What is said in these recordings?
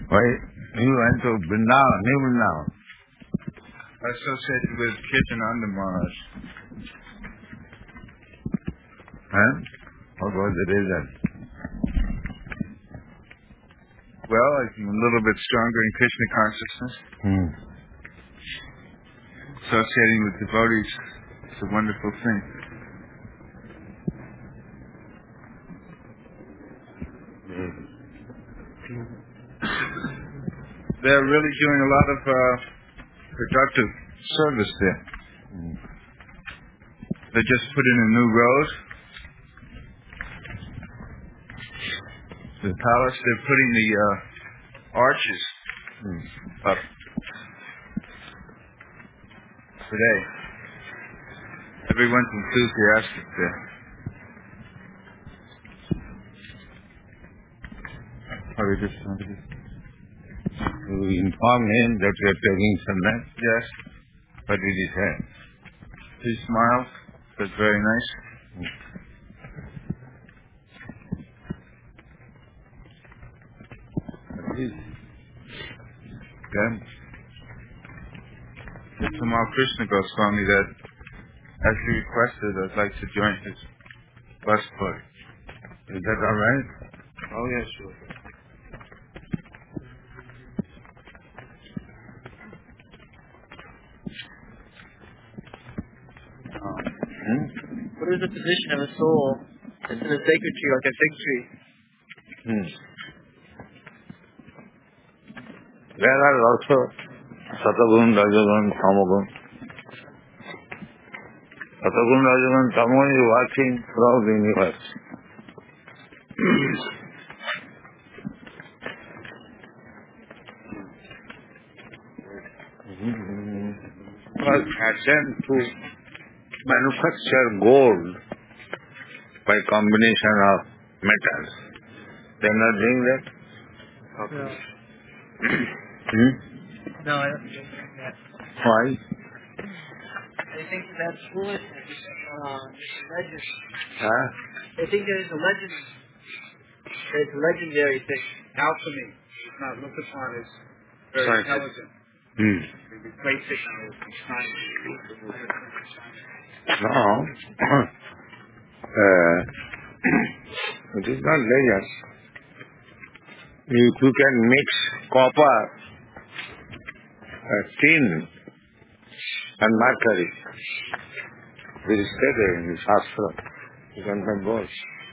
Why you went to Vrindavan, New Vrindavan? Associated with Kirtan Maharaj. Huh? What was the reason? Well, I'm a little bit stronger in Krishna consciousness. Associating with devotees is a wonderful thing. They're really doing a lot of productive service there. They just put in a new road. The palace, they're putting the arches up today. Everyone's enthusiastic there. How is it? You inform him that you are taking sannyas? Yes. What did he say? He smiled. That's very nice. Then? Tamal Krishna Goswami that, as he requested, I'd like to join his bus party. Is that all right? Oh, yes, sure. What is the position of a soul that's in a sacred tree, like a fig tree? There are also Satagun, Rajagun, Tamagun. Satagun, Rajagun, Tamagun is watching throughout the universe. Was fashioned to manufacture gold by combination of metals. They are not doing that? No. No, I don't think that. Why? They think that's foolishness. It's a legend. Huh? They think there's a legend. It's a legendary thing. Alchemy is not looked upon as very Science. intelligent. They replace it now with science. No. It is not legend. If you can mix copper, tin, and mercury, it is stated in the Shastra. You can make gold.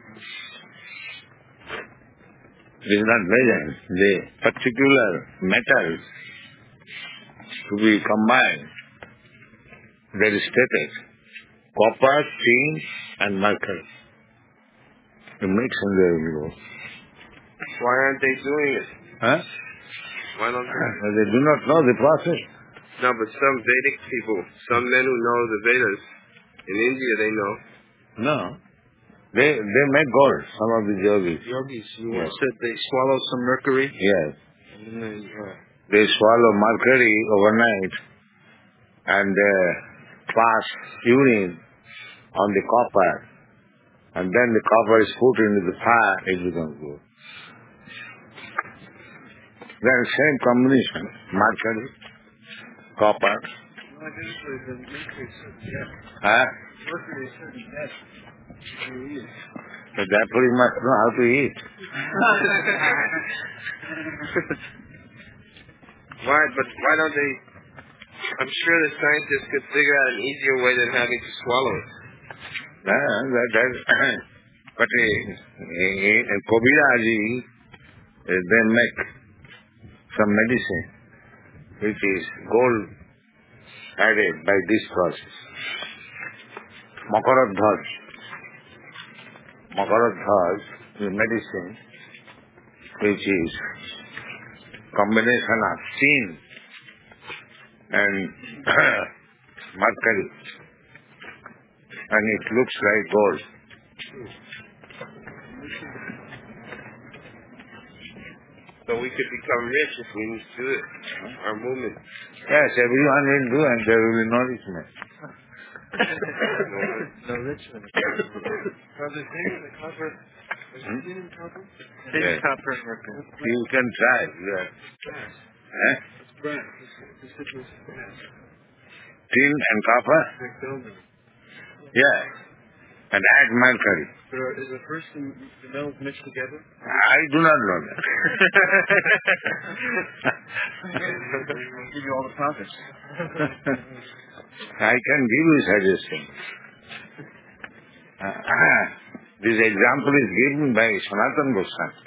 It is not legend. The particular metals to be combined, that is stated. Copper, tin, and mercury. You mix and there you go. Why aren't they doing it? Huh? Why don't They do not know the process. No, but some Vedic people, some men who know the Vedas, in India they know. No. They make gold, some of the yogis. Yogis, you Yes. said they swallow some mercury? Yes. And then, They swallow mercury overnight and pass urine on the copper. And then the copper is put into the fire, it becomes gold. Then same combination, mercury, copper. Huh? So therefore you must know how to eat. Why don't they? I'm sure the scientists could figure out an easier way than having to swallow it. But in Kobiraji, they make some medicine which is gold added by this process. Makaradhaj. Makaradhaj is medicine which is combination of tin and mercury. And it looks like gold. So we could become rich if we do it. Our movement. Yes, everyone will do and there will be no richness. No richness. the zinc and the copper. Is it tin and copper? Tin, Yes. copper, and mercury. You can try. Yeah. Brass. Eh? It's brass. This is brass. Tin and copper? McDonald. Yeah. And add mercury. But is the first the metals mixed together? I do not know that. I'll give you all the profits. I can give you suggestions. This example is given by Sanatana Goswami.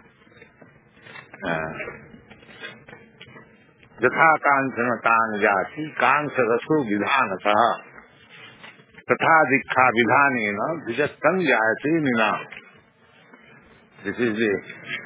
यथा कांचन Kong जाति कांस रसो विधानतः तथा दीक्षा विधानेन द्विजत्तं जायते निनाम. This is the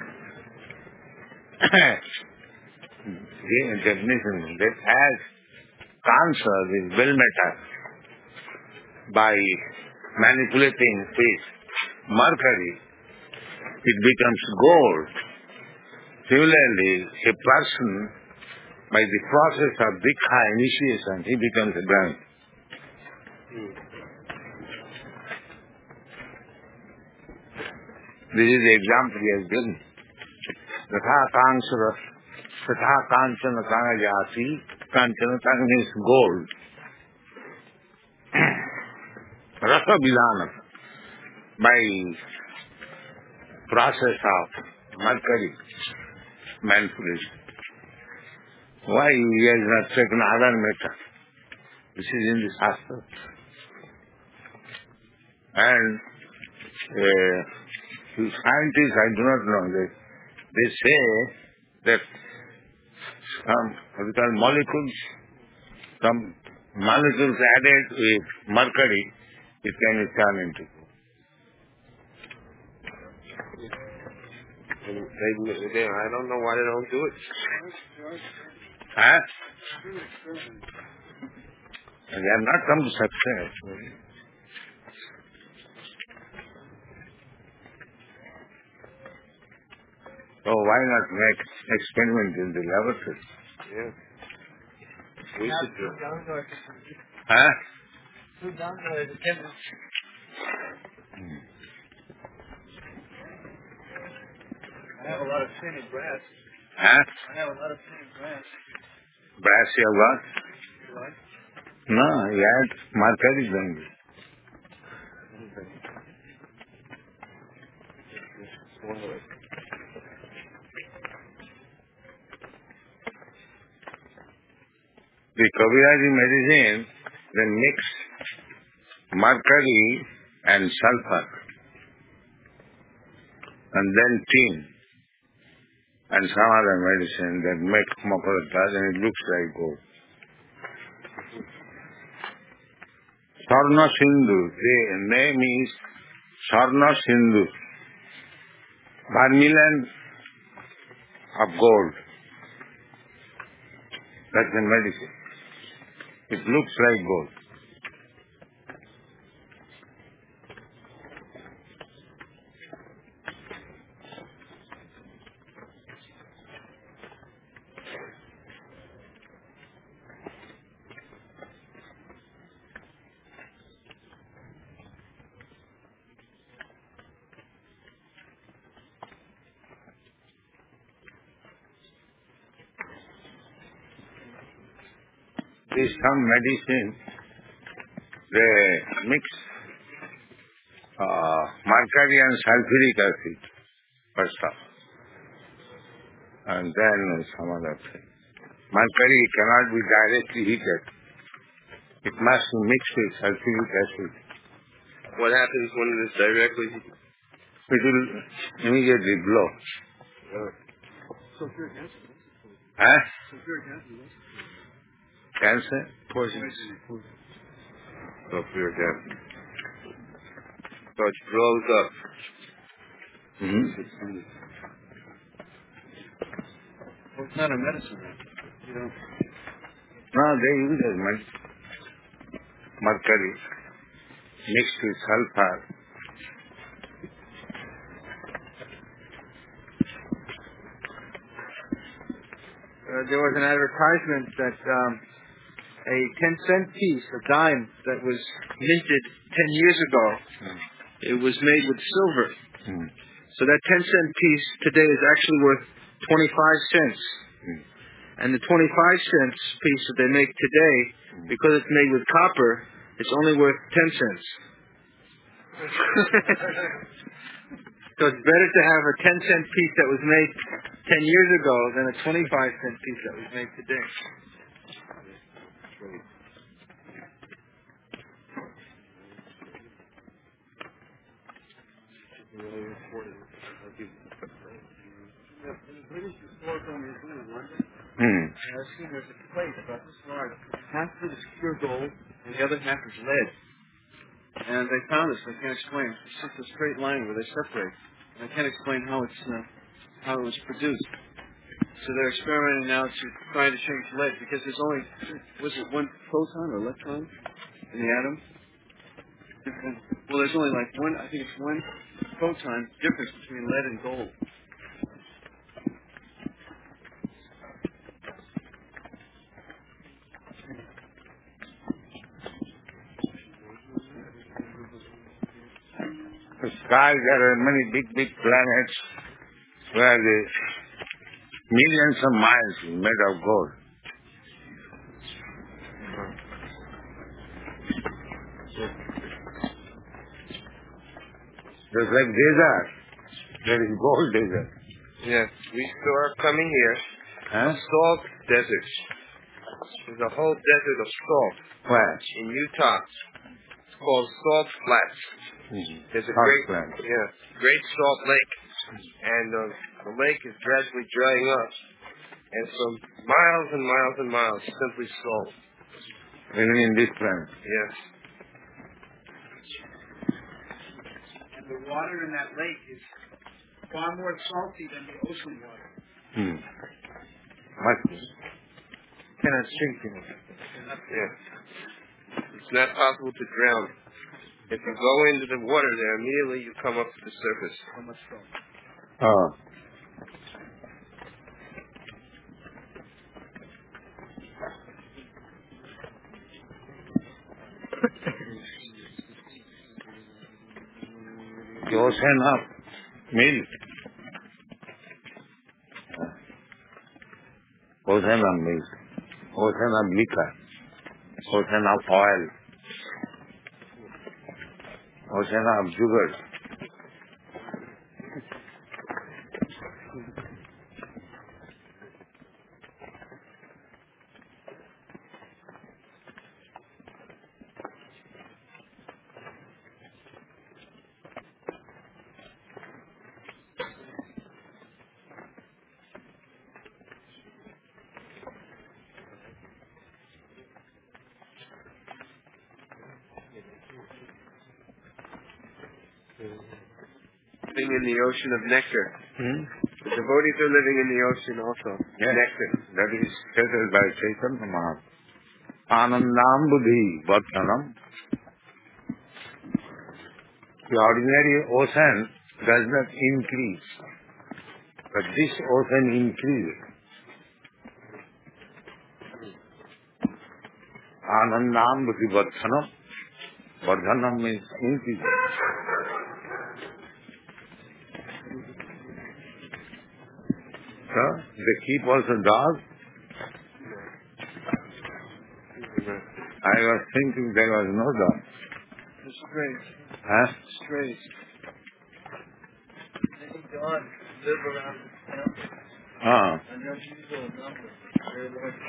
definition that as cancer is well metal by manipulating with mercury, it becomes gold. Similarly, a person, by the process of Dikha initiation, he becomes a Brahmin. This is the example he has given. Tatha kanchana kangajati, kanchana kang means gold. Rasa vidhana, by process of mercury manipulation. Why he has not taken other metal? This is in the Shastra. And scientists, I do not know, they say that some molecules added with mercury, it can be turned into gold. I don't know why they don't do it. Huh? And they have not come to success. So why not make experiment in the laboratory? Yeah. We should do it. Huh? Too down to the chemist. I have a lot of tin and brass. Huh? I have a lot of tin and brass. Brass you have got? What? No, you had mercury then. The Kaviraji medicine, they mix mercury and sulfur and then tin and some other medicine that make Makarata and it looks like gold. Sarna Sindhu, the name is Sarna Sindhu, vermilion of gold. That's the medicine. It looks like gold. There's some medicine, they mix mercury and sulfuric acid first off, and then some other thing. Mercury cannot be directly heated. It must be mixed with sulfuric acid. What happens when it is directly? It will immediately blow. Sulfuric acid. Huh? Sulfuric acid. Cancer? Poisonous. Sulfuric acid. So it blows up. Mm-hmm. Well, it's not a medicine. You know. No, they use as mercury mixed with sulfur. There was an advertisement that a 10-cent piece, a dime that was minted 10 years ago. It was made with silver. So that 10-cent piece today is actually worth 25 cents. And the 25 cents piece that they make today, because it's made with copper, it's only worth 10 cents. So it's better to have a 10-cent piece that was made 10 years ago than a 25-cent piece that was made today. I've seen there's a plate about this large. Half of it is pure gold, and the other half is lead. And they found this. I can't explain. It's just a straight line where they separate. And I can't explain how it was produced. So they're experimenting now to try to change lead because there's only one proton or electron in the atom? Well, there's only like one. I think it's one proton difference between lead and gold. The sky, there are many big planets where the millions of miles made of gold. Just like desert, there is gold desert. Yes, we saw coming here Huh? salt desert. There's a whole desert of salt Where? in Utah. It's called Salt Flats. There's a great salt lake, and the lake is gradually drying up, and for miles and miles and miles, simply salt. Even in this planet. Yes. And the water in that lake is far more salty than the ocean water. Must be. Cannot sink in it. Yes. It's not possible to drown. If you go into the water there, immediately you come up to the surface. How much so? Oh. The ocean of milk. Ocean of milk. Ocean of liquor. Ocean of oil. Ocean of sugar. Living in the ocean of nectar. The devotees are living in the ocean also. Yes. Nectar. That is stated by Chaitanya Mahaprabhu. Anandam buddhi bhajanam. The ordinary ocean does not increase, but this ocean increases. Anandam buddhi bhajanam. Bhajanam means increase. So, they keep also dogs. I was thinking there was no dog. The strays. Huh? Strays. Many dogs live around the temple. Ah. An unusual number. Very large.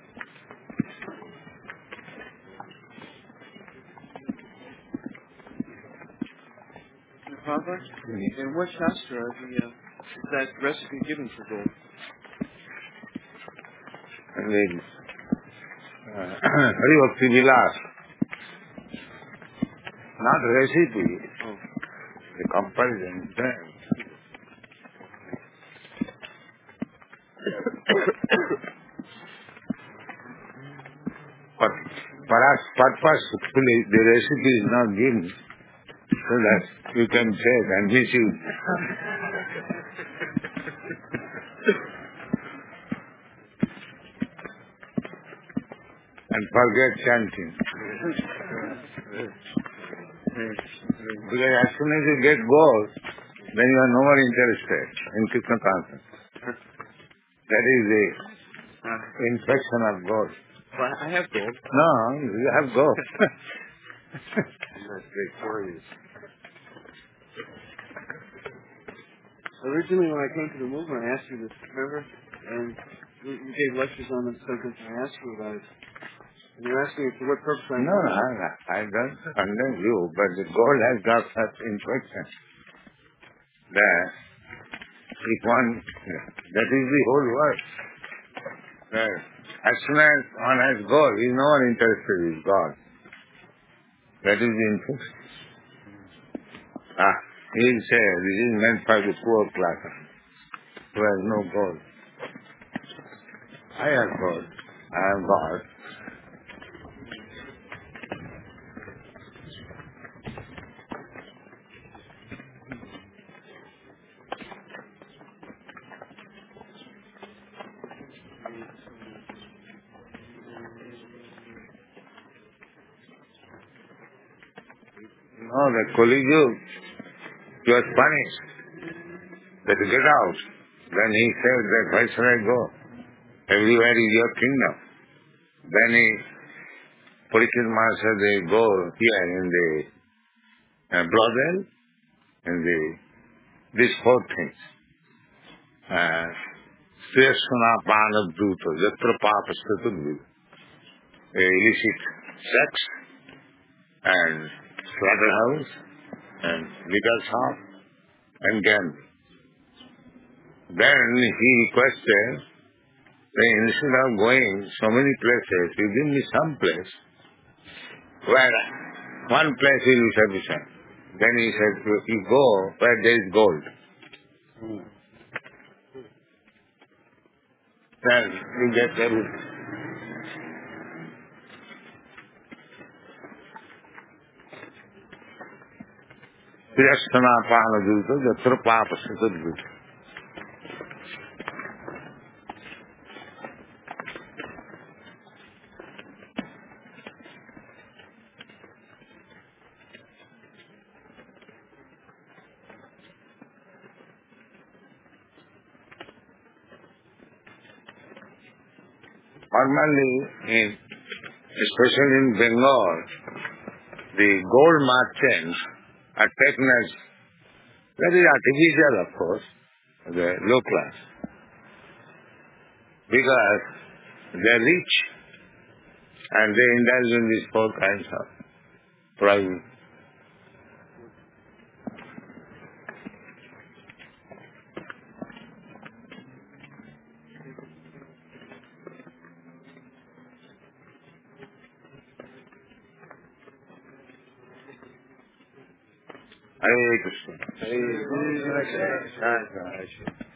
Papa, in what shastra is that recipe given for gold? Hari Bhakti Vilas. Not recipe. Oh. The comparison. But perhaps purposefully the recipe is not given so that you can take and misuse. And and forget chanting. Because as soon as you get gold, then you are no more interested in Krishna consciousness. That is the infection of gold. Well, I have gold. No, you have gold. That's victorious. Originally, when I came to the movement, I asked you this, remember? And you gave lectures on the subject, and I asked you about it. And you asked me for what purpose I No, I don't condemn you, but the gold has got such infection that if one, that is the whole world. That as soon as one has gold, he is no more interested in God. That is the infection. He will say, this is meant for the poor class who has no gold. I have gold. I am God. No, the Kali Yuga, he was punished that you get out. Then he said that where should I go? Everywhere is your kingdom. Then Parikshit Maharaj said they go here in the brothel, in these four things. Sriyasana Panabduta, Yatra Papa Satudvita. Illicit sex and slaughterhouse and liquor shop and gambling. Then he requested that instead of going so many places, you give me some place where one place will be sufficient. Then he said, you go where there is gold. Then you get everything. Sriyasana Panabduta, Yatra Papa Satudvita. Normally, especially in Bengal, the gold merchants are taken as very artificial, of course, the low class, because they are rich and they indulge in these four kinds of private. Hare Krishna. Hare Krishna.